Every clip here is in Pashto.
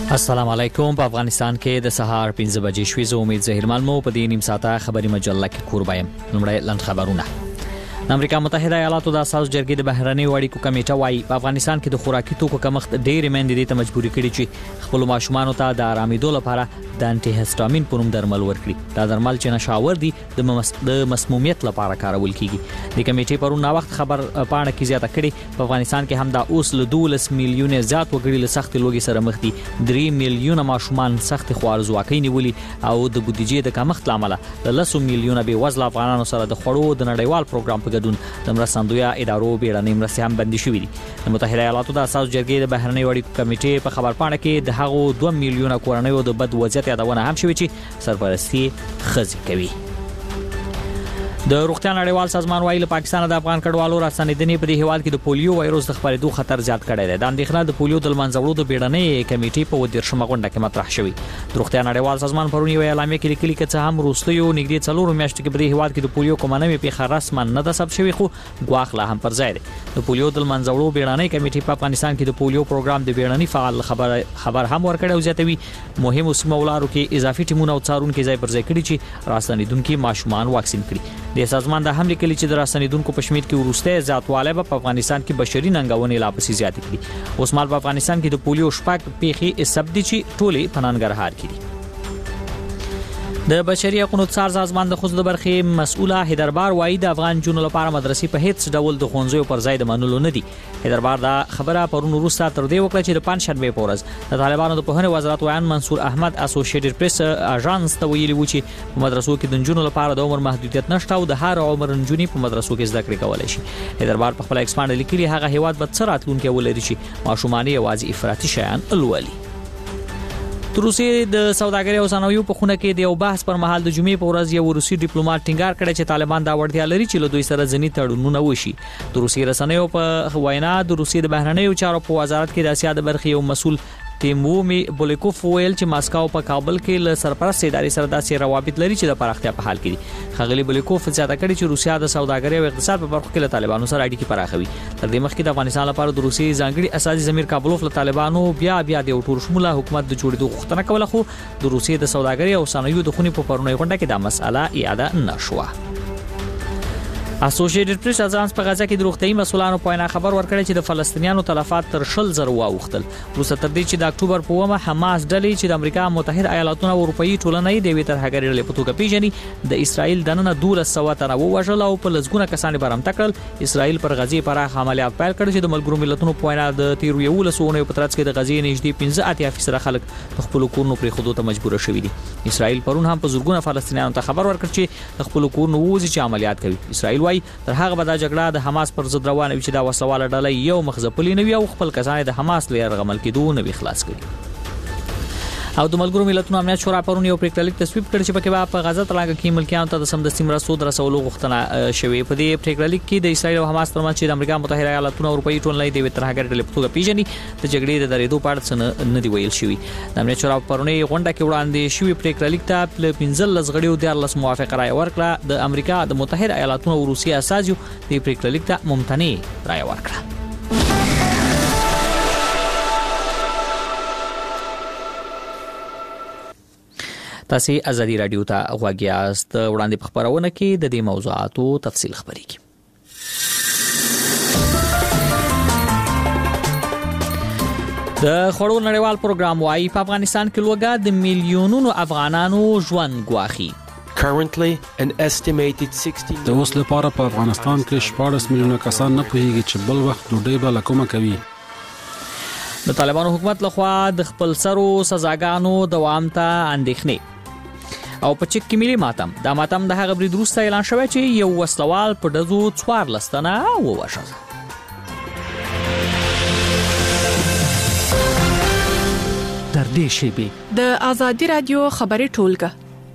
السلام علیکم. په افغانستان کې د سهار 5 بجې شوې. زه امید زهیرمل مو په دې نیم ساعته خبري مجله کې کوربایم. لومړی لاند خبرونه. د امریکا متحده ایالاتو د اساس جرګې د بهرنیو اړیکو کمیټه وايي په افغانستان کې د خوراکي توکو کمښت ډېرې میندې ته مجبورې کړي چې خپل ماشومان ته د آرامېدو لپاره د انټي هیسټامین په نوم درمل ورکړي. دا درمل چې نشاور دي د مسمومیت لپاره کارول کیږي. د کمیټې پرون نا وخت خبر پاڼه کې زیاته کړي په افغانستان کې هم د اوس له 12 میلیونه زیات وګړي له سخت لوګي سره مخ دي. 3 میلیونه ماشومان سخت خوارزواکۍ نیولي او د بودیجې د کمښت لامل د 10 میلیونه بې وزله افغانانو سره د خوړو د نړیوال پروګرام په ګډون د مرستندویه ادارو بیړنۍ مرستې هم بندي شوې دي. د متحده ایالاتو د اساس جرګې د بهرنیو اړیکو کمیټې په خبر پاڼه کې د هغو 2 میلیونه کورنیو د بد وضعیت یادونه هم شوې چې سرپرستی خزي کوي. د روغتیا نړیوال سازمان وايي له پاکستان د افغان کډوالو راستنیدنې په دې هیواد کې د پولیو وایروس د خپرېدو خطر زیات کړی دی. د اندېښنه د پولیو د منځوړو د بیړنۍ کمیټې په 13مه غونډه کې مطرح شوی. د روغتیا نړیوال سازمان پرون یو اعلامیه کې لیکلي چې هم روسیو نږدې 4 میاشتې کې په دې هیواد کې د پولیو کومه نوې پیښه رسما نه ده ثبت شوی، خو ګواښ لا هم پر ځای دی. د پولیو د منځوړو بیړنۍ کمیټې په افغانستان کې د پولیو پروګرام د بیړنۍ فعال خبر هم ورکړی او زیاتوي مهمو سیمو ولارو کې اضافي ټیمونه او څارونکو ځای پر ځای کړي چې راستنیدونکو ماشومان واکسین کړي. د سازمان د حمله کلی چې د راستنیدونکو په شمیر کې ورسته زیاتوالی په افغانستان کې بشري ننګونې لا پسې زیات کړي. اوس مال په افغانستان کې د پولیو شپږ پیښې ثبت دي چې ټولې په ننګرهار کې دي. د بشري حقوقو څار سازمان د خصوصي برخې مسؤله هیدربار وايي د افغان جنونو لپاره مدرسې په هیڅ ډول د ښوونځیو پر ځای د منلو نه دي. هیدربار دا خبره پرون وروسته تر دې وکړه چې د پنځشنبې په ورځ د طالبانو د پوهنې وزارت وایي منصور احمد اسوسییټډ پریس اژانس ته ویلي و چې په مدرسو کې د جنونو لپاره د عمر محدودیت نشته او د هر عمر جنونی په مدرسو کې زده کړې کولای شي. هیدربار په خپل ایکسپاند لیکلي هغه هیواد به څه راتلونکي ولري چې ماشومان یوازې افراطي شیان الولي. د روسیې د سوداګرۍ او صنایعو په خونه کې د یو بحث پر مهال د جمعې په ورځ یو روسي ډیپلوماټ ټینګار کړی چې طالبان دا وړتیا لري چې له دوی سره ځینې تړونونه وشي. د روسیې رسنیو په وینا د روسیې د بهرنیو چارو په وزارت کې د اسیا د برخې یو مسؤل تیمومی بولیکوف ویل چې ماسکو په کابل کې له سرپرست ادارې سره داسې روابط لري چې د پراختیا په حال کې دي. خغلی بولیکوف زیاته کړي چې روسیا د سوداګرۍ او اقتصاد په برخو کې له طالبانو سره اړیکې پراخوي. تر دې مخکې د افغانستان لپاره د روسیې ځانګړي اساسي ضمیر کابلوف له طالبانو بیا د یو ټول شموله حکومت د جوړېدو غوښتنه کوله، خو د روسیې د سوداګرۍ او صنایعو د خونې په پرونی غونډه کې دا مسأله یاده نشوه. اسوسییټډ پریس اژانس په غزا کې د روغتیايي مسؤلانو په وینا خبر ورکړی چې د فلسطینیانو تلفات تر 100,000 واوښتل. وروسته تر دې چې د اکتوبر په 1 حماس ډلې چې د امریکا متحده ایالاتونو او اروپאי ټولنې د ویتر هغړې په توګه پیژني د اسرائیل دننه 1200 تنه ووژل او په لږونه کسان برمته کړل. اسرائیل پر غزې پراخ عملیات پیل کړ چې د ملګرو ملتونو په وینا د 13 په ترڅ کې د غزې نږدې 15% خلک خپل کورونو پرې خودو ته مجبور شوي دي. اسرائیل پرون هم په زورګونه فلسطینیانو ته خبر ورکړ چې خپل کورونو وځي چې عملیات کوي. اسرائیل تر هغه به دا جګړه د حماس پر ضد روانه وي چې دا وسواله ډله یو مخزپلی نه وي او خپل کسان د حماس له یرغمل کېدو نه وي خلاص کړي. او د ملګرو ملتونو امنیت شورا پرون یو پریکړه لیک تصویب کړ چې پکې په غزا تړاو کې ملکیانو ته د سمدستي مرستو رسولو غوښتنه شوې. په دې پریکړه لیک کې د اسرائیل او حماس ترمنځ چې د امریکا متحده ایالاتونو او اروپאי ټولنې د ویتر هغړې په توګه پیژني د جګړې د درېدو په اړه نه دی ویل شوی. د امنیت شورا پرونی غونډه کې وړاندې شوی پریکړه لیک ته 15 غړیو 14 موافقه رائے ورکړه. د امریکا د متحده ایالاتونو او روسیې اساسیو د پریکړه لیک ته ممتنع رائے ورکړه. تاسو ازادي رادیو ته غوږ یاست. وړاندې په خبرونه کې د دې موضوعاتو تفصیل خبرېږي. د خوړو نړیوال پروګرام وايي په افغانستان کې لوګا د میلیونونو افغانانو ژوند ګواخي. Currently an estimated 16 د اوس لپاره په افغانستان کې 14 میلیونه کسان نه پوهیږي چې بل وخت ډوډۍ به لکومه کوي. د طالبانو حکومت لخوا د خپل سرو سزاګانو دوام ته اندېښنې او په چک کې ملي ماتم. دا ماتم د هغه برید وروسته اعلان شوی چې یو وسلوال په دزو 14 تنه ووژل. در دې شیبې د ازادي رادیو خبري ټولګه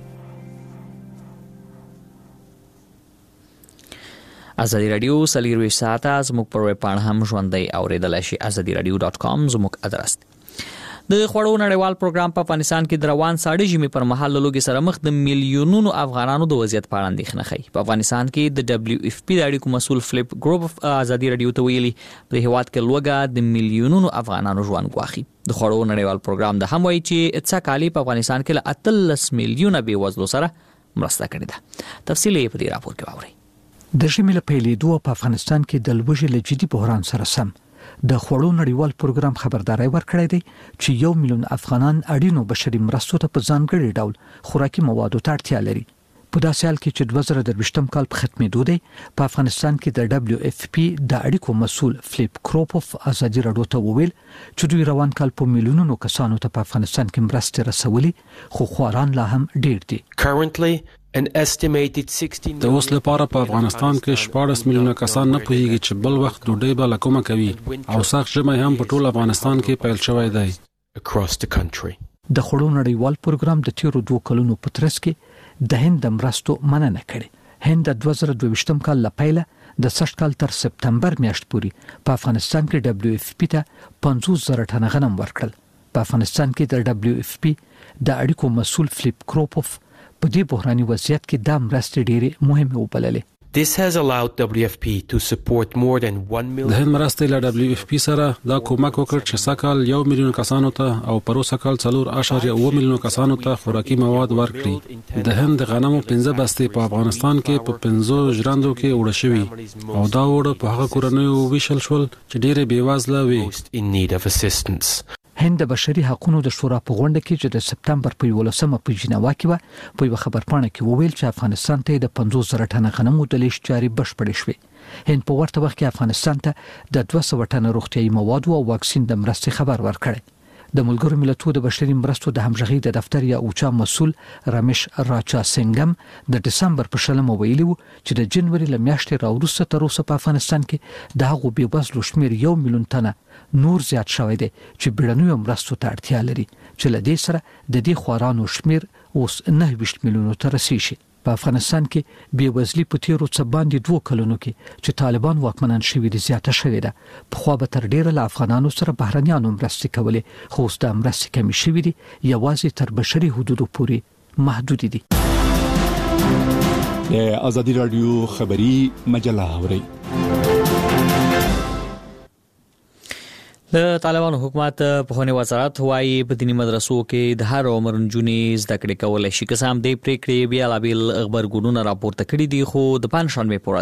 ازادي رادیو سلیروي ساعته زموږ پر ویب پاڼه هم ژوندۍ اوریدلای شي. azadiradio.com زموږ ادرس. د خوړو نړیوال پروګرام په افغانستان کې د روان ساړه ژمي پر مهال لوګي سره مخ د میلیونونو افغانانو د وضعیت په اړه اندېښنه ښيي. په افغانستان کې د WFP د اړیکو مسؤل فلیپ ګروپ ازادي رادیو ته ویلي په هیواد کې لوګا د میلیونونو افغانانو ژوند ګواخي. د خوړو نړیوال پروګرام د هم وایي چې څه کالی په افغانستان کې له 13 میلیونه بې وزلو سره مرسته کړې ده. تفصیل یې په دې راپور کې واورئ. د ژمي له پیلېدو په افغانستان کې د لوږې له جدي بحران سره سم د خوړو نړیوال پروګرام خبرداري ورکړې ده چې 1 میلیون افغانان اړینو بشري مرستو ته په ځانګړي ډول خوراکي موادو ته اړتیا لري. په داسې حال کې چې 2023م کال په ختمېدو دی په افغانستان کې د WFP د اړیکو مسول فلیپ کروپوف ازادي راډیو ته وویل چې دوی روان کال په میلیونونو کسانو ته په افغانستان کې مرستې رسولې خو خواران لا هم ډېر دي. Currently, an estimated 16 د اوس لپاره په افغانستان کې 14 میلیونه کسان نه پوهیږي چې بل وخت ډوډۍ به لکومه کوي او سخت ژمی هم په ټول افغانستان کې پیل شوی دی. across the country. د خوړو نړیوال پروګرام د تیرو 2 کلونو په ترڅ کې د هند د مرستو مننه کړې. هند د 2022م کال لپاره د سږ کال تر سپتمبر میاشت پورې په افغانستان کې WFP ته 50,000 ټنه غنم ورکړل. په افغانستان کې د WFP د اړیکو مسول فلیپ کروپوف په دې بحراني وضعیت کې د مرستې ډېرې مهمه وبللې. This has allowed WFP to support more than 1 million. د هند مرستې له WFP سره دا کومک وکړ چې سکهال 1 میلیون کسانو ته او پروسه کال 4.8 میلیون کسانو ته خوراکي مواد ورکړي. د هند غنمو 15 بستې په افغانستان کې په 15 ژرندو کې وړه شوي او دا وړه په هغه کورنیو ویشل شول چې ډېرې بیوزله وي. In need of assistance. هند د بشري حقوقو د شورا په غونډه کې چې د سپتمبر په 11مه په جنیوا کې په خبرپاڼه کې وویل چې افغانستان ته د 50,000 ټنه غنمو د لیږد جاري بشپړې شوې. هند په ورته وخت کې افغانستان ته د 200 ټنه روغتيایي موادو او واکسین د مرستې خبر ورکړ. د ملګرو ملتونو د بشري مرستو د همغږي د دفتر یا اوچا مسول رمیش راچا سنگم د دسمبر په شلمه ویلي وو چې د جنوري له میاشتې راوروسته تر اوسه په افغانستان کې د هغو بېوزلو شمیر 1 میلیون ټنه نور زیات شوی دی چې بیړنیو مرستو ته اړتیا لري چې له دې سره د دې خوارانو شمیر اوس 9 میلیونو ته رسیږي. په افغانستان کې بېوزلي په تیرو څه باندې 2 کلونو کې چې طالبان واکمنان شوي دي زیاته شوې ده. په خو به تر ډیره له افغانانو سره بهرنیانو مرستې کولې خو اوس د مرستې کمی شوي دي یوازې تر بشري حدودو پورې محدود دي. د ازادي رادیو خبری مجله اوري. د طالبانو حکومت په خونی وزارت وایي په دینی مدرسو کې د هر عمر نجونې زده کړې کولای شي. که هم د پریکړې بیا لابل خبرګونونه راپورته کړي دي خو د پنځشنبه په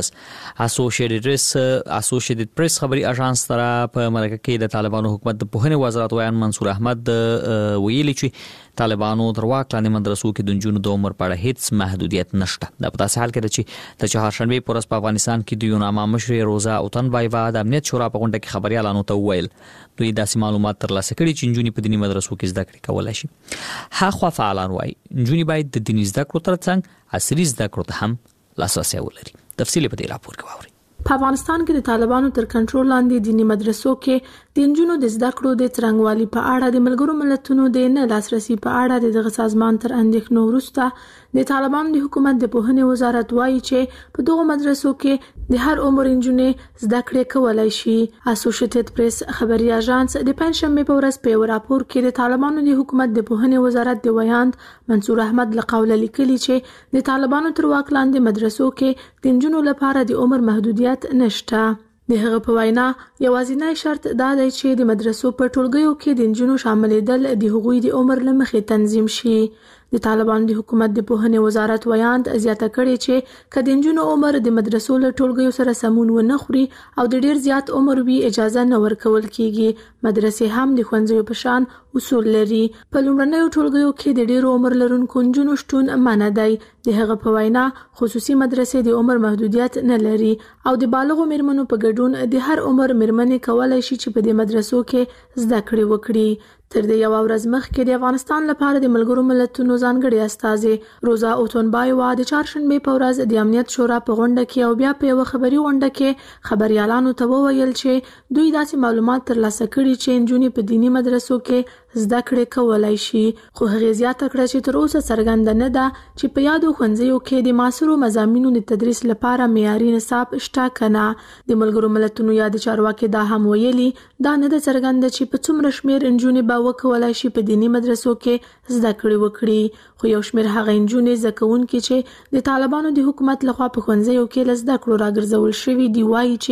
ورځ اسوسییټډ پریس خبري اژانس سره په مرکه کې د طالبانو حکومت د په خونی وزارت وایي منصور احمد ویلي چې طالبانو تر واک لاندې مدرسو کې د نجونو د عمر په اړه هیڅ محدودیت نشته. د پتاسه حال کې چې د چهارشنبه په ورځ په افغانستان کې د یوناما مشر روزا اوتنبایوا د امنیت شورا په غونډه کې خبريالانو ته وویل دوی داسې معلومات ترلاسه کړي چې نجونې په دینی مدرسو کې زده کړې کولای شي. هغه فعالان وایي نجونې باید د دیني زده کړو ترڅنګ عصري زده کړو ته هم لاسرسی ولري. تفصیل په دې راپور کې واورئ. په افغانستان کې د طالبانو تر کنټرول لاندې دینی مدرسو کې د نجونو د زده کړو د څرنګوالي په اړه د ملګرو ملتونو د نه لاسرسي په اړه د دغه سازمان تر اندېښنو وروسته د طالبانو د حکومت د پوهنې وزارت وایي چې په دغه مدرسو کې د هر عمر نجونې زده کړې کولای شي. اسوسییټډ پریس خبري اژانس د پنځشنبه په ورځ په راپور کې د طالبانو د حکومت د پوهنې وزارت د ویاند منصور احمد له قوله لیکلي چې د طالبانو تر واک لاندې مدرسو کې د نجونو لپاره د عمر محدودیت نشته. د هغه په وینا یوازینی شرط دا دی چې د مدرسو په ټولګیو کې د نجونو شاملېدل د هغوی د عمر له مخې تنظیم شي. د طالبانو د حکومت د پوهنې وزارت ویاند زیاته کړې چې که د نجونو عمر د مدرسو له ټولګیو سره سمون ونه خوري او د ډیر زیات عمر وي اجازه نه ورکول کیږي. مدرسې هم د ښوونځیو په شان اصول لري. په لومړنیو ټولګیو کې د ډیرو عمر لرونکو نجونو شتون منع دی. د هغه په وینا خصوصي مدرسې د عمر محدودیت نه لري او د بالغو میرمنو په ګډون د هر عمر میرمنې کولای شي چې په دې مدرسو کې زده کړې وکړي. تر دې یو ورځ مخکې د افغانستان لپاره د ملګرو ملتونو ځانګړي استازي روزا اوتنبایوا د چهارشنبه په ورځ د امنیت شورا په غونډه کې او بیا په یو خبري غونډه کې خبريالانو ته وویل چې دوی داسې معلومات ترلاسه کړي چې نجونې په دینی مدرسو کې زده کړې کولای شي. خو هغه زیاته کړه چې تر اوسه څرګنده نه ده چې په یادو ښوونځیو کې د معاصرو مضامینو د تدریس لپاره معیاري نصاب شته کنه. د ملګرو ملتونو یاد چارواکي دا هم ویلي دا نه ده څرګنده چې په څومره شمیر نجونې به وکولای شي په دینی مدرسو کې زده کړې وکړي. خو یو شمیر هغه نجونې زده کوونکي چې د طالبانو د حکومت لخوا په ښوونځیو کې زده کړو راګرځول شوي دي وایي چې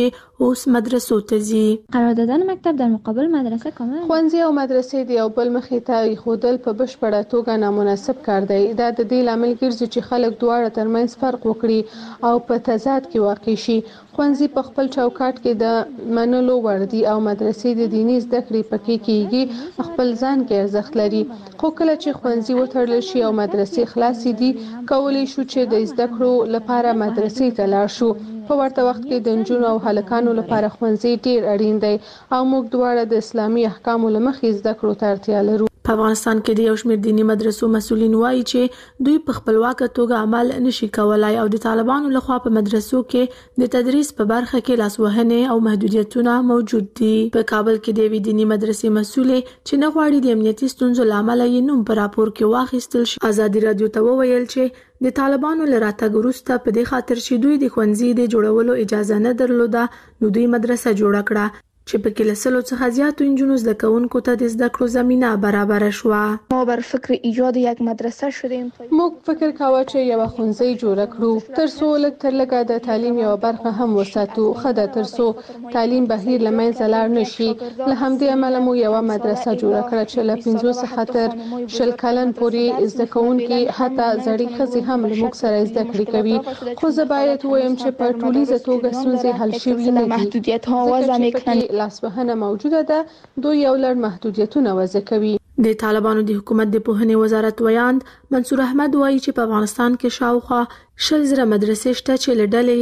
اوس مدرسو ته ځي. قرار دادن مکتب در مقابل مدرسه کاملا ښوونځي او مدرسې د یو بل مخې ته ایښودل په بشپړه توګه نامناسب کار دی. دا د دې لامل ګرځي چې خلک دواړه ترمنځ فرق وکړي او په تضاد کې واقع شي. ښوونځي په خپل چوکاټ کې د منلو وړ دي او مدرسې د دیني زده کړې پکې کېږي خپل ځان کې ارزښت لري. خو کله چې ښوونځي وتړل شي او مدرسې خلاصې دي، کولی شو چې د زده کړو لپاره مدرسې ته لاړ شو. په ورته وخت کې د نجونو او هلکانو لپاره ښوونځي ډیر اړین دی او موږ دواړه د اسلامي احکامو له مخې زده کړو ته اړتیا لرو. په افغانستان کې د یو شمېر دینی مدرسو مسؤلین وایي چې دوی په خپلواکه توګه عمل نشي کولای او د طالبانو لخوا په مدرسو کې د تدریس په برخه کې لاسوهنې او محدودیتونه موجود دي. په کابل کې د یوې دینی مدرسې مسؤلې چې نه غواړي د امنیتي ستونزو له امله یې نوم په راپور کې واخیستل شي، ازادي رادیو ته وویل چې د طالبانو له راتګ وروسته په دې خاطر چې دوی د ښوونځي د جوړولو اجازه نه درلوده، نو دوی مدرسه جوړه کړه چې په کې له 100 څخه زیاتو نجونو زده کوونکو ته د زده کړو زمینه برابر شوه. ما بر فکر ایجاد یک مدرسه شدیم. موږ فکر کاوه چې یو ښوونځی جوړ کړو تر څو لږ تر لږه د تعلیم یو برخه هم وساتو، خدای تر څو تعلیم بهیر لمنځه لاړ نشي. له همدې امله مو یو مدرسه جوړ کړه چې له 50 څخه تر 100 کلن پورې زده کوونکي حتی زړې ښځې هم له موږ سره زده کړې کوي. خو زه باید ووایم چې په ټولیزه توګه ستونزې حل شوي نه دي. محدودیت ها و زمینه لاسوهنه موجوده ده، دوی یو لړ محدودیتونه وضع کوي. د طالبانو د حکومت د پوهنې وزارت ویاند منصور احمد وایي چې په افغانستان کې شاوخوا 100,000 مدرسې شته چې له ډلې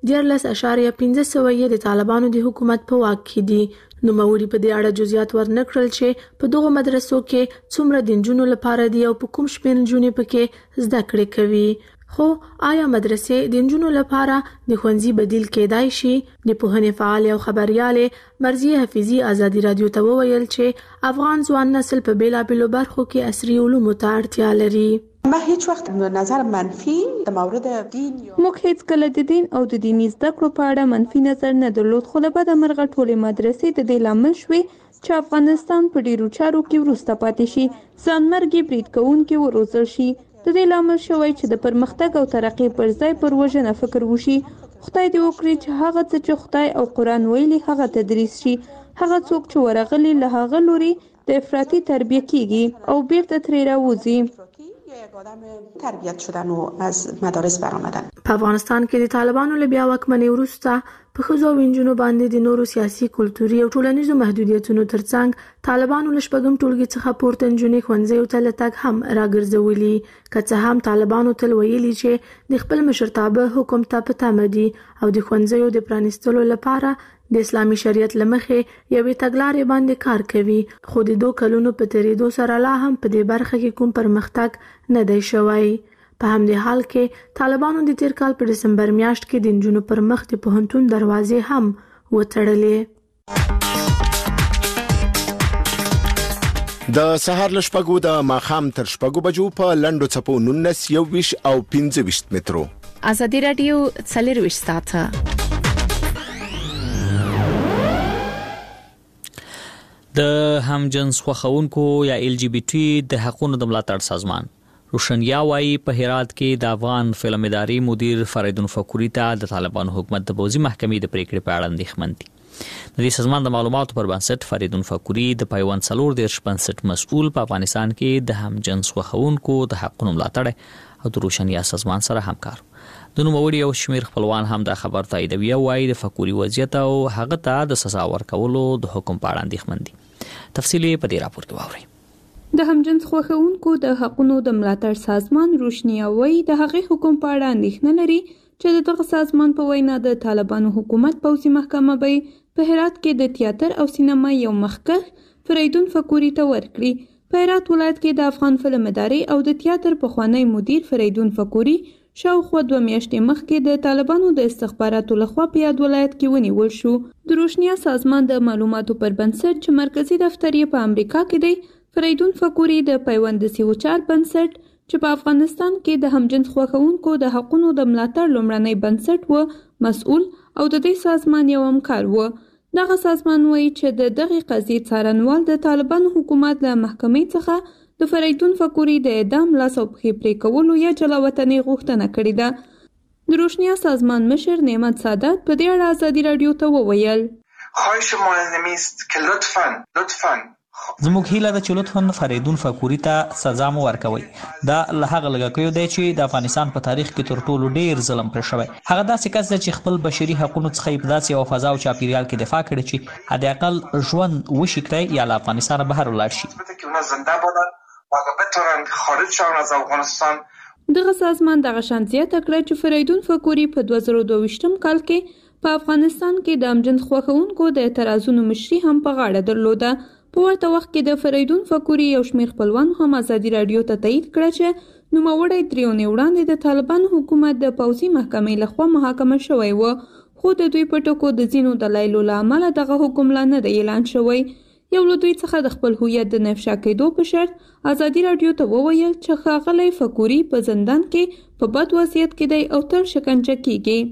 یې 14.15 د طالبانو د حکومت په واک کې دي. نوموړي په دې اړه جزئیات ورنکړل چې په دغو مدرسو کې څومره د نجونو لپاره دي او په کوم شمېر نجونې پکې زده کړې کوي. خو آیا مدرسې د نجونو لپاره د ښوونځي بدیل کېدای شي؟ د پوهنې فعال او خبريالې مرضیه حفیظي ازادي رادیو ته وویل چې افغان ځوان نسل په بیلابېلو برخو کې عصري علومو ته اړتیا لري. ما هیڅ وخت نظر منفي د مورد دین موږ هیڅ کله د دین او د دیني زده کړو په اړه منفي نظر نه درلود، خو له بده مرغه ټولې مدرسې د دې لامل شوې چې افغانستان په ډیرو چارو کې وروسته پاتې شي، ځانمرګي برید کوونکي وروزل شي. د دې لامل شوی چې د پرمختګ او ترقۍ پر ځای پر وژنه فکر وشي. خدای دې وکړي چې هغه څه چې خدای او قرآن ویلي هغه تدریس شي. هغه څوک چې ورغلي له هغه لوري د افراطي تربیه کیږي او بیرته ترې راوځي. یک آدم تربیت شدن و از مدارس برآمدن. په افغانستان کې د طالبانو له بیا واکمنۍ وروسته په ښځو او نجونو باندې د نورو سیاسي، کلتوري او ټولنیزو محدودیتونو ترڅنګ طالبانو له شپږم ټولګي څخه پورته نجونې ښوونځیو ته له تګ هم راګرځولي. که څه هم طالبانو تل ویلي چې د خپل مشرتابه حکم ته په تمه دي او د ښوونځیو د پرانیستلو لپاره د اسلامي شریعت له مخې یوې تګلارې باندې کار کوي، خو د 2 کلونو په تیریدو سره لا هم په دې برخه کې کوم پرمختګ نه دی شوی. په همدې حال کې طالبانو د تیر کال په دسمبر میاشت کې د نجونو پر مخ د پوهنتون دروازې هم وتړلې. د سهار له شپږو د ماښام تر شپږو بجو په لنډو څپو 19 21 او 25 مترو. ازادي رادیو 24 ساعته د همجنس خوښونکو یا LGBT د حقوقو د ملاتړ سازمان روشنیا وايي په هرات کې د افغان فلم ادارې مدیر فریدون فکوري ته د طالبانو حکومت د پوځي محکمې د پریکړې په اړه اندېښمن دي. د دې سازمان د معلوماتو پر بنسټ فریدون فکوري د پیوند 4 بنسټ مسؤل په افغانستان کې د همجنس خوښونکو د حقوقو ملاتړ او د روشنیا سازمان سره همکار. د نوموړي یو شمېر خپلوان هم دا خبر تاییدوي او وايي د فکوري وضعیت او هغه ته د سزا ورکولو د حکم په اړه اندېښمن دي. تفصیل په دې راپور کې واورئ. د همجنس خوښونکو د حقوقو د ملاتړ سازمان روشنیا وايي د هغې حکم په اړه اندېښنه لري چې دغه سازمان په وینا د طالبانو حکومت پوځي محکمه به په هرات کې د تیاتر او سینما یو مخکښ فریدون فکوري ته ورکړي. په هرات ولایت کې د افغان فلم ادارې او د تیاتر پخوانی مدیر فریدون فکوري شاوخوا 2 میاشتې مخکې د طالبانو د استخباراتو لخوا په یاد ولایت کې ونیول شو. د روشنیا سازمان د معلوماتو پر بنسټ چې مرکزی دفتر یې په امریکا کې دی، فریدون فکوري د پیوند 4 بنسټ چې په افغانستان کې د همجنس خوښونکو د حقوقو د ملاتړ لومړنی بنسټ و مسؤل او د دې سازمان یو همکار و. دغه سازمان وایي چې د دغه قضیې څارنوال د طالبانو حکومت له محکمې څخه د فریدون فکوري د اعدام لاس او پښې پرې کولو یا جلاوطنۍ غوښتنه کړې ده. د روشنیا سازمان مشر نعمت سادات په دې اړه ازادي رادیو ته وویل خواهش معلمی است که لطفاً زموږ هیله ده چې لطفاً فریدون فکوري ته سزا مو ورکوي. دا له هغه لږکیو دی چې د افغانستان په تاریخ کې تر ټولو ډیر ظلم پرې شوی. هغه داسې کس دی چې خپل بشري حقوقو څخه یې په داسې یوه فضا او چاپیریال کې دفاع کړې چې حداقل ژوند وشي کړی یا له افغانستان بهر ولاړ شي. دغه سازمان دغه شان زیاته کړه چې فریدون فکوري په 2022 کال کې په افغانستان کې د امجد خوښونکو د اعتراضونو مشري هم په غاړه درلوده. په ورته وخت کې د فریدون فکوري یو شمېر خپلوان هم ازادي رادیو ته تایید کړه چې نوموړی 3 اونۍ وړاندې د طالبانو حکومت د پوځي محکمې لخوا محاکمه شوی و، خو د دوی په ټکو د ځینو دلایلو له امله دغه حکم لا نه دی اعلان شوی. یو له دوی څخه د خپل هویت د نفشا کېدو په شرط ازادي رادیو ته وویل چې ښاغلی فکوري په زندان کې په بد وضعیت کې دی او تل شکنجه کیږي.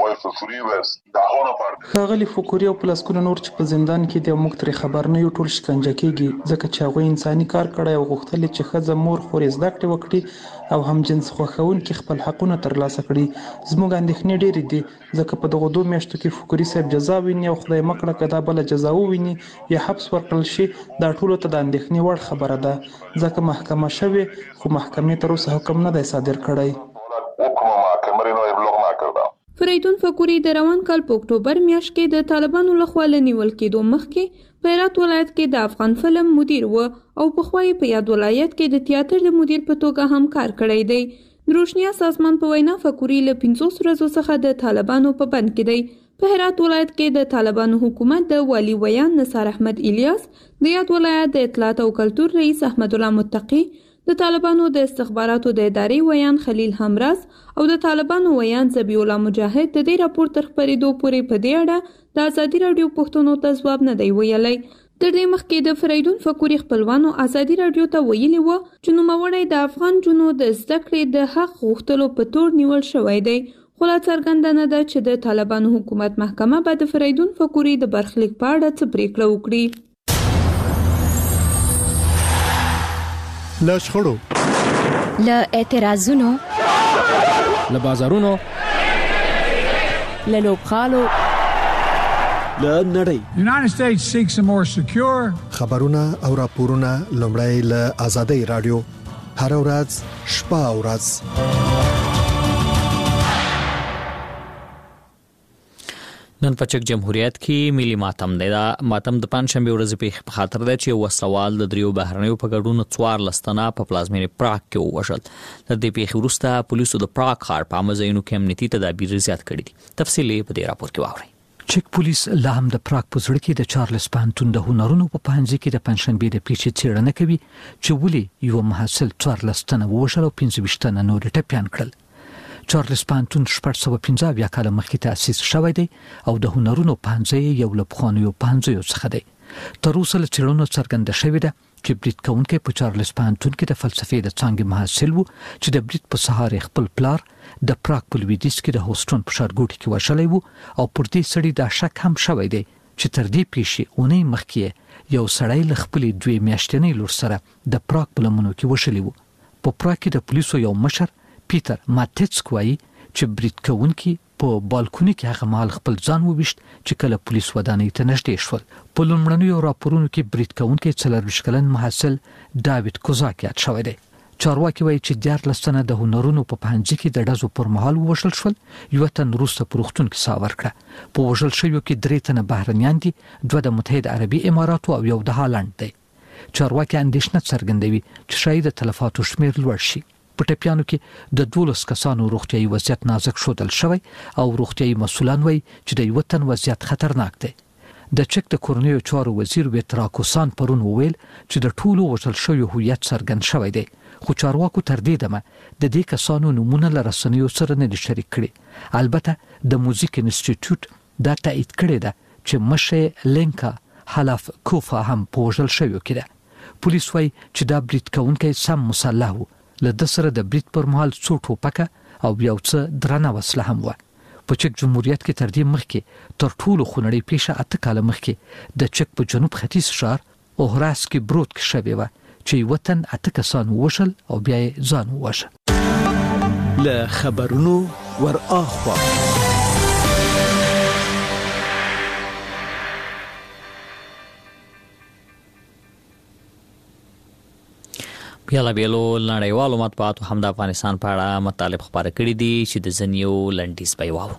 ښاغلی فکوري او پلسکونه نور چې په زندان کې دی موږ ترې خبر نه یو، ټول شکنجه کیږي ځکه چې هغوی انساني کار کړی او غوښتل چې ښځه مور خورې زده کړې وکړي او هم جنس خوښونکي خپل حقونه ترلاسه کړي. زموږ اندېښنې ډېرې دي ځکه په دغو 2 میاشتو کې فکوري صاحب جزا ویني او خدای مکړه که دا بله جزا وویني یا حبس ورکړل شي، دا ټولو ته د اندېښنې وړ خبره ده ځکه محکمه شوې خو محکمې تر اوسه حکم نه دی صادر کړی. فریدون فکوري د روان کال په اکتوبر میاشت کې د طالبانو لخوا له نیول کېدو مخکې په هرات ولایت کې د افغان فلم مدیر و او پخوا یې په یاد ولایت کې د تیاتر د مدیر په توګه هم کار کړی دی. د روشنیا سازمان په وینا فکوري له 50 ورځو څخه د طالبانو په بند کې دی. په هرات ولایت کې د طالبانو حکومت د والی ویان نثار احمد الیاس، د یاد ولایت د اطلاعات او کلتور رئیس احمد الله متقی، د طالبانو د استخباراتو د ادارې ویان خلیل همراز او د طالبانو ویان ذبیح الله مجاهد د دې راپور تر خپرېدو پورې په دې اړه د ازادي رادیو پوښتنو ته ځواب نه دی ویلی. تر دې مخکې د فریدون فکوري خپلوانو ازادي رادیو ته ویلي و چې نوموړی د افغان جنو د زده کړې د حق غوښتلو په تور نیول شوی دی، خو لا څرګنده نه ده چې د طالبانو حکومت محکمه به د فریدون فکوري د برخلیک په اړه څه پریکړه وکړي. له شخړو، له اعتراضونو، له بازارونو، له لوبغالو، له نړۍ خبرونه او راپورونه لومړی له آزادۍ رادیو هر ورځ شپه او ورځ. نن په چک جمهوریت کې ملي ماتم دی. دا ماتم د پنځشنبه ورځې په خاطر دی چې وسوال د 3 بهرنیو په ګډون 14 تنه په پلازمینې پراګ کې ووژل. د دې پیښې وروسته پولیسو د پراګ ښار په عامه ځایونو کې امنیتي تدابیر زیات کړي دي. تفصیل په دې راپور کې واورئ. چک پولیس لا هم د پراګ په زړه کې د چارلز پانتون د هنرونو په پنځه کې د پنځشنبه د پیښې څېړنه کوي چې ولې یو محصل 14 تنه ووژل او 25 تنه نور ټپيان کړل. چارلز پانتون 1815 کال مخکې تأسیس شوی دی او د هنرونو پنځه یو له پخوانیو پنځه څخه دی. تر اوسه له څېړنو څرګنده شوې ده چې برید کوونکی په چارلز پانتون کې د فلسفې د څانګې محصل و چې د برید په سهار خپل پلار د پراګ په لویدیځ کې د هوسټون په ښارګوټي کې وژلی و او پر دې سړي دا شک هم شوی دی چې تر دې پیښې اونۍ مخکې یو سړی له خپلې 2 میاشتنۍ لور سره د پراګ په لمنو کې وژلی و. په پراګ کې د پولیسو یو مشر پیټر ماتیڅک وایي چې برید کوونکي په بالکونی کې هغه مال خپل ځان وویشت چې کله پولیس ودانۍ ته نږدې شول. په لومړنیو راپورونو کې برید کوونکی 24 کلن محصل ډاوید کوزاک یاد شوی دی. چارواکي وایي چې 14 تنه د هنرونو په پنځه کې د ډزو پر مهال ووژل شول، یو تن وروسته په روغتون کې ساه ورکړه. په وژل شویو کې 3 تنه بهرنیان دي، 2 د متحده عربي اماراتو او 1 د هالند دی. چارواکي اندېښنه څرګندوي چې شاید د تلفاتو شمیر لوړ شي. په ټپیانو کې د 12 کسانو روغتيایي وضعیت نازک شودل شوی او روغتيایي مسؤلان وایي چې د یو تن وضعیت خطرناک دی. د چک د کورنیو چارو وزیر ویتراکوسان پرون وویل چې د ټولو وژل شویو هویت څرګند شوی دی، خو چارواکو تر دې دمه د دې کسانو نمونه له رسنیو سره نه دي شریک کړي. البته د موزیک انسټیټیوټ دا تایید کړی ده چې مشه لینکا حلف کوفا هم په وژل شویو کې ده. پولیس وایي چې دا برید کوونکی سم مسلح و، له د سره د برید پر مهال څو ټوپکه او یو څه درنه وسله هم و. په چک جمهوریت کې تر دې مخکې تر ټولو خونړۍ پیښه 8 کال مخکې د چک په جنوب ختیځ ښار اوهراسکي برود کې شوې و چې یو تن 8 کسان ووژل او بیا یې ځان وواژه. له خبرونو ور اخوا. بیاله بیلو نړیوالو مطبوعاتو هم د افغانستان په اړه مطالب خبره کړي دي چې د ځنیو لنډیز به واورو.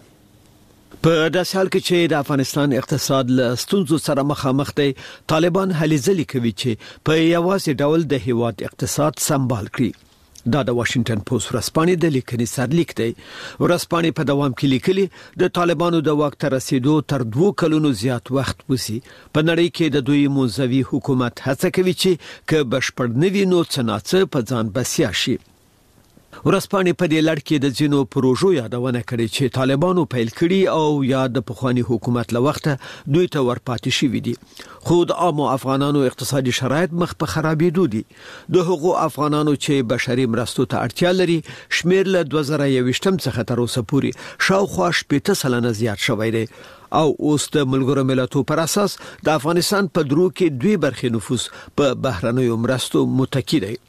په داسې حال کې چې د افغانستان اقتصاد له ستونزو سره مخامخ دی، طالبان هلې ځلې کوي چې په یوازې ډول د هیواد اقتصاد سمبال کړي. دا د واشنگټن پوسټ ورځپاڼې د لیکنې سرلیک دی. ورځپاڼې په دوام کې لیکلي د طالبانو د واک ته رسیدو تر 2 کلونو زیات وخت وسی. په نړۍ کې د دوی موزوي حکومت هڅه کوي چې که بشپړ نوي نو څناڅه په ځان بسیا شي. ورځپاڼې په دې لړ کې د ځینو پروژو یادونه کړې چې طالبانو پیل کړي او یا د پخوانی حکومت له وخته دوی ته ورپاتې شوې دي. خو د عامو افغانانو اقتصادي شرایط مخ په خرابېدو دي. د هغو افغانانو چې بشري مرستو ته اړتیا لري شمیر له 2021 څخه تر اوسه پورې شاوخوا 80% زیات شوی دی. او اوس د ملګرو ملتونو پر اساس د افغانستان په درو کې 2 برخې نفوس په بهرنیو مرستو متکی دی.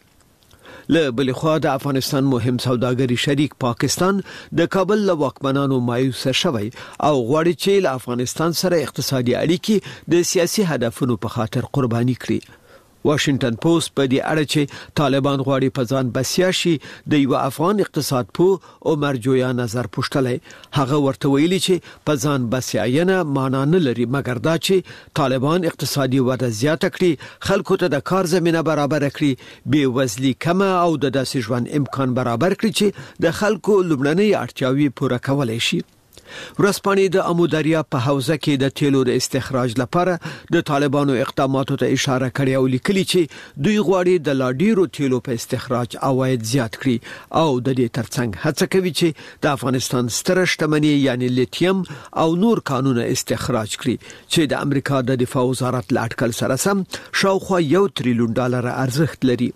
له بل خوا د افغانستان مهم سوداګری شریک پاکستان د کابل له واکمنانو مایوس شوی او غواړي چې له افغانستان سره اقتصادي اړیکې د سیاسي هدفونو په خاطر قرباني کړي. واشنگټن پوسټ په دې اړه چې طالبان غواړي په ځان بسیا شي د یو افغان اقتصاد په عمر جویا نظر پوښتلې. هغه ورته ویلي چې په ځان بسیاینه معنا نه لري، مګر دا چې طالبان اقتصادي وده زیاته کړي، خلکو ته د کار زمينه برابر کړي، بې وزلي کمه او د داسې ژوند امکان برابر کړي چې د خلکو لومړنۍ اړتیاوې پوره کولای شي. ورځپاڼې د اموداریا په حوزه کې د تیلو د استخراج لپاره د طالبانو اقداماتو ته اشاره کړې او لیکلي چې دوی غواړي د لاډیرو تیلو په استخراج عواید زیات کړي او د دې ترڅنګ هڅه کوي چې د افغانستان ستره شتمنۍ یعنی لیتیم او نور کانونه استخراج کړي چې د امریکا د دفاع وزارت له اټکل سره سم شاوخوا $1 تریلیون ارزښت لري.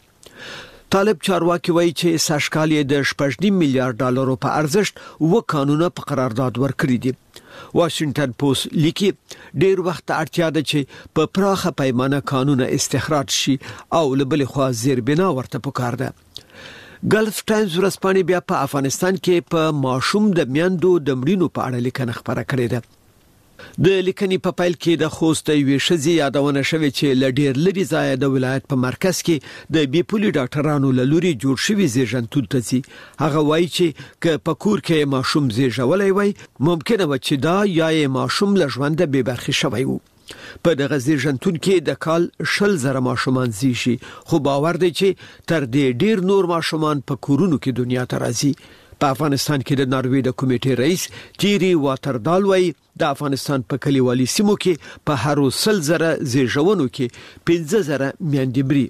طالب چارواکي وایي چې سږکال یې د 6.5 میلیارډ ډالرو په ارزښت و قانونه په قرارداد ورکړي دي. واشنگټن پوسټ لیکي ډیر وخت اړتیا ده چې په پراخه پیمانه قانونه استخراج شي او لبل خو زیربنا ورته پکار ده. ګلف ټایمز ورځپاڼې بیا په افغانستان کې په ماشوم د میندو د مړینو په اړه لیکنه خبره کړې ده. د لیکنې په پایل کې د خوست یوې ښځې یادونه شوې چې ل ډیر لري ځای د ولایت په مرکز کې د بیپولي ډاکټرانو له لوري جوړ شوی زیږنتون ته ځي. هغه وایي چې که په کور کې ماشوم زیږولای وای ممکنه و چې دا یا ماشوم له ژوند به برخه شوی وو. په دغه زیږنتون کې د کال 20,000 ماشومان زی شي، خو باور دی چې تر دې ډیر نور ماشومان په کورونو کې دنیا ته راځي. په افغانستان کې د ناروې د کمیټې رئیس تیری واتردال وایي د افغانستان په کلیوالي سیمو کې په هر 100,000 زیږونو کې 15,000 میندې مري.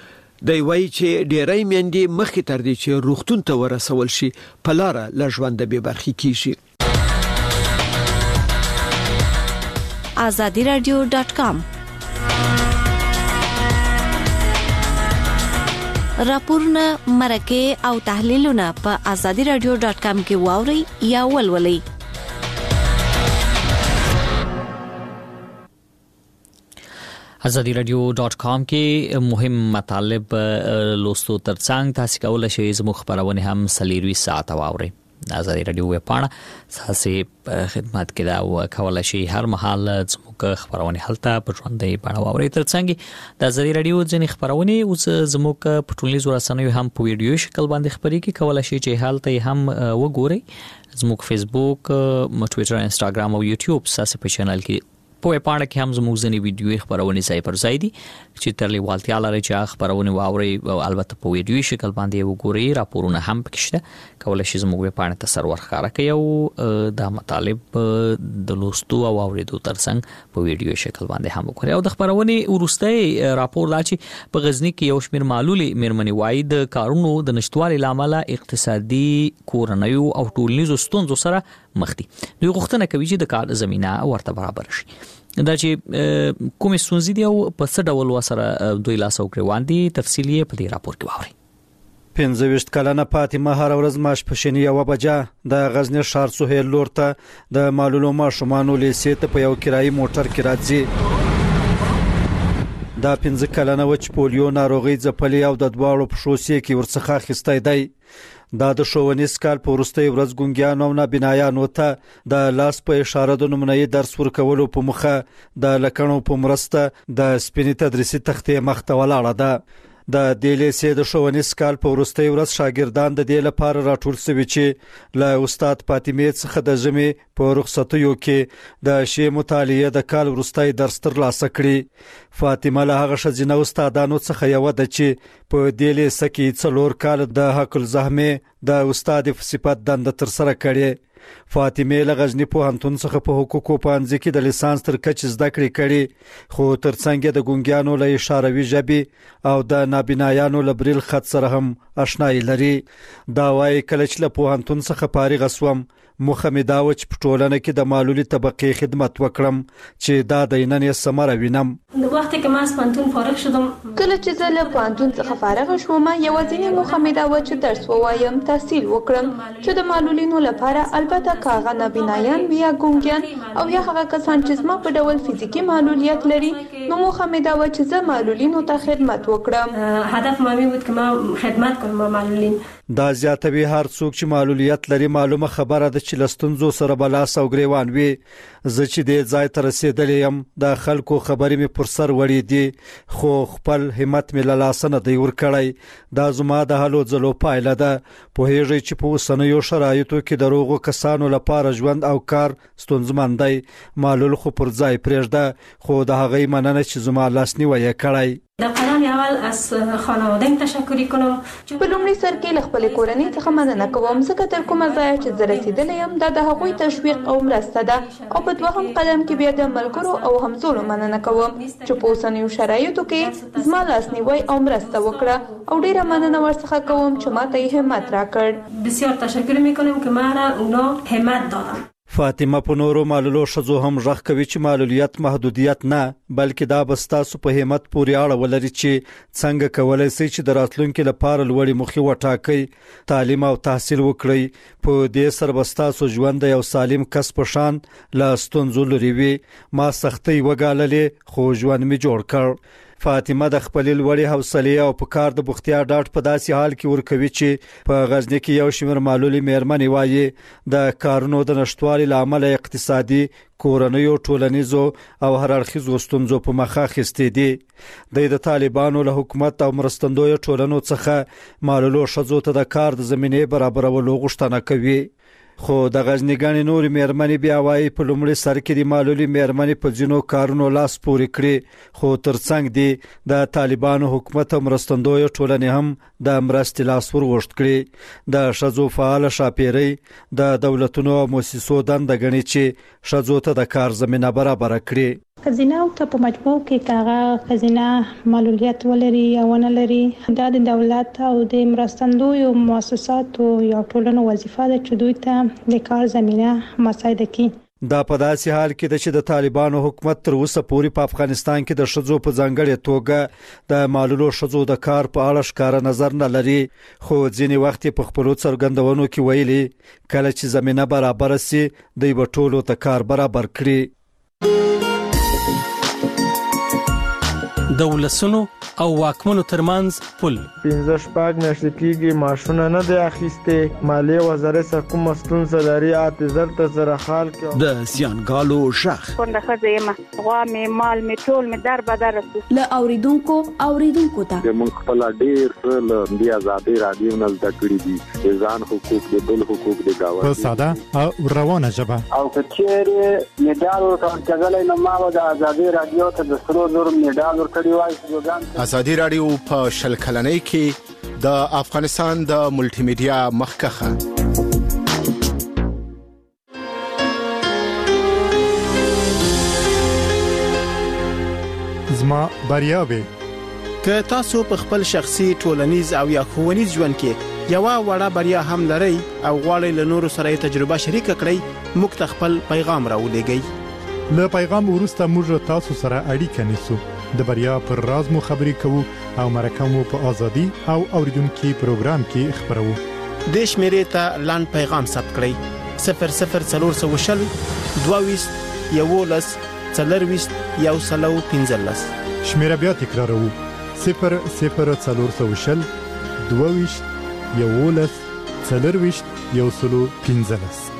دی وایي چې ډېری میندې مخکې تر دې چې روغتون ته ورسول شي په لاره له ژونده بې برخې کیږي. azadiradio.com راپورونه مرکه او تحلیلونه په azadiradio.com کې واوري یا ولولئ. azadiradio.com کې مهم مطالب لوستو ترڅنګ تاسو کولای شئ زموږ خبرونه هم سلیروي ساعت واورئ. آزادی رادیو ویب پاڼه ساسي خدمت کې دا او کولای شي هر مهال زموږ خبرونه هلته په ژوندۍ بڼه واورئ. ترڅنګ د آزادی رادیو ځینې خبرونه اوس زموږ په ټولنیزو رسنیو هم په ویډیو شکل باندې خبري کې کولای شي چې هلته هم وګورئ. زموږ فیسبوک، ټوئیټر، انستګرام او یوټیوب ساسي په چینل کې په پاڼه کې هم زموږ ځینې ویډیو خبرونه ځای پر ځای دي چې تر لیوالتیا لري چې خبرونه واوري او البته په ویډیو شکل باندې وګورئ. راپورونه هم پکښته کولای شي زموږ په پاڼه ته سرور ښکارا کوي او دا مطالب د لوستو او اوریدو ترڅنګ په ویډیو شکل باندې هم وګورئ. او د خبرونه ورسته راپور لا چې په غزنی کې یو شمېر معلولي مېرمنې وایي د کارونو د نشټوالي لامل اقتصادي کورنیو او ټولنیزو ستونزو سره مخ دي. دوی غوښتنه کوي چې د کار زمينه ورته برابر شي. دا چې کومې ستونزې دي او په څه ډول وسره دوی لاس او ګریوان دي تفصیلی په دې راپور کې واورئ. 15 کلنه فاطمه هر ورځ ماش پښینی یو بجا د غزنی ښار سهیل لور ته د معلولو ماشومانو لیسې ته په یو کرایي موټر کې راځي. دا 15 کلنه وچ پولیو ناروغي ځپلې او د دواړو پښو سې کې ورڅخه خستای دی. دا د ښوونیز کال په وروستۍ ورځ ګونګیانو او نابینایانو ته د لاس په اشاره د نمونهي درس ورکولو په مخه د لکڼو په مرسته د سپینې تدریسي تختې مخته ولاړه ده. د دې لیسې د ښوونیز کال په وروستۍ ورځ شاګردان د دې لپاره راټول شوي چې له استاد فاطمې څخه د ژمي په رخصتیو کې د شی مطالعه د کال وروستۍ درس ترلاسه کړي. فاطمه له هغه ښځینه استادانو څخه یوه ده چې په دې لیسه کې 4 کال د حق الزحمې د استاد په صفت دنده ترسره کړې. فاطمه له غزنی پوهنتون څخه په حقوقو پوهنځي کې د لیسانس تر کچې زده کړې کړې، خو ترڅنګ د ګونګیانو له اشاروي ژبې او د نابینایانو له بریل خط سره هم آشنایي لري. دا وايي کله چې له پوهنتون څخه فارغ شوم مخه مې دا و چې په ټولنه کې د معلولي طبقې خدمت وکړم چې دا د نن یې ثمره وینم. د وخت کې ما پوهنتون فارغ شدم، کله چې زه له پوهنتون څخه فارغ شوم یوازینی موخه مې دا و چې درس ووایم، تحصیل وکړم چې د معلولینو لپاره البته کاغه نابینایان یا ګونګیان او یا هغه کسان چې زما په ډول فزیکی معلولیت لري نو موخه مې دا و چې زه معلولینو ته خدمت وکړم. هدف مې بود که ما خدمت کوم معلولین. دا زیاتوي هر څوک چې معلولیت لري معلومه خبره ده چې لستونزو سره بلاس او ګریوان وي. زه چې دې ځای ته رسیدلی یم د خلکو خبرې مې پر سر وړې دي خو خپل همت مې له لاسه نه دی ورکړی. دا زما د هلو ځلو پایله ده. پوهیږئ چې په اوسنیو شرایطو کې د روغو کسانو لپاره ژوند او کار ستونزمن دی. معلول خو پر ځای پرېږده خو د هغې مننه چې زما لاسنیوی یې کړی. در قدم اول از خانواده‌ام تشکر کنم. په لومړي سر کې له خپلې کورنۍ څخه مننه کوم ځکه تر کومه ځایه چې زه رسیدلی یم دا د هغوی تشویق او مرسته ده، او په دوهم قدم کې بیا د ملګرو او همزولو مننه کوم چې په اوسنیو شرایطو کې زما لاسنیوی او مرسته وکړه او ډیره مننه ورڅخه کوم چې ما ته یې همت راکړ. بسیار تشکر میکنم که ما را اونا همت دادم. فاطمه په نورو معلولو ښځو هم غږ کوي چې معلولیت محدودیت نه بلکې دا به ستاسو په همت پورې اړه ولري چې څنګه کولی شئ چې د راتلونکي لپاره لوړې موخې وټاکئ، تعلیم او تحصیل وکړئ. په دې سره به ستاسو ژوند د یو سالم کس په شان له ستونزو لرې وي. ما سختۍ وګاللې خو ژوند مې جوړ کړ. فاطمه د خپلې لوړې حوصلې او په کار د بوختیا ډاډ په داسې حال کې ورکوي چې په غزنی کې یو شمېر معلولې مېرمنې وایي د کارونو د نشتوالي له امله اقتصادي، کورنیو، ټولنیزو او هر اړخیزو ستونزو په مخ اخیستې دي. د طالبانو له حکومت او مرستندویه ټولنو څخه معلولو ښځو ته د کار د زمینې برابرولو غوښتنه کوي. خو د غزنی ګڼې نورې مېرمنې بیا وایي په لومړي سر کې د معلولې مېرمنې په ځینو کارونو لاس پورې کړي خو ترڅنګ دي د طالبانو حکومت او مرستندویه ټولنې هم د مرستې لاس ور اوږد کړي. د ښځو فعاله ښاپیرۍ د دولتونو او مؤسسو دنده ګڼي چې ښځو ته د کار زمینه برابره کړي. ښځینه او ته په مجموع کې کاغه ښځینه معلولیت ولري یا ونه لري دا د دولت او د مرستندویو مؤسساتو یا ټولنو وظیفه ده چې دوی ته د کار زمینه مساعده کړي. دا په داسې حال کې ده چې د طالبانو حکومت تر اوسه پورې په افغانستان کې د ښځو په ځانګړې توګه د معلولو ښځو د کار په اړه ښکاره نظر نه لري، خو ځینې وخت په خپلو څرګندونو کې ویلي کله چې زمینه برابر سي دوی به ټولو ته کار برابر کړي. د ولسونو او واکمنو ترمنځ پل 15 میاشتې کېږي معاشونه نه دی اخیستې، مالیې وزارت سره کومه ستونزه لري اعتذار ته سره حال کې د زیانګالو شخ څنګه ښځه یم غوا مې مال مې ټول مې در بدر له اوریدونکو ته موږ خپل ډیر څه له دې آزادۍ رادیو نه زده کړي دي، ځان حقوق د بل حقوق د گاونډي په ساده او روانه ژبه او کچېره میډال ورکړل نو ما د آزادۍ رادیو ته د سرو زر میډال ورکړی وای. آزادي رادیو په شل کلنۍ کې د افغانستان د ملټي میډیا مخکخه زما بریاوي که تاسو په خپل شخصي، ټولنیز او یا ښوونیز ژوند کې یو وړه بریا هم لرئ او غواړئ له نورو سره تجربه شریک کړئ، موږ ته خپل پیغام راولېږئ. له پیغام وروسته موږ تاسو سره اړیکه نیسو، د بریا پر راز مو خبرې کوو او مرکه مو په ازادي او اوریدونکو پروګرام کې خبرو. د شمیرې ته لاند پیغام ثبت کړئ 00420 22 11 40 115. شمیره بیا تکراروو 00420 22 11 40 115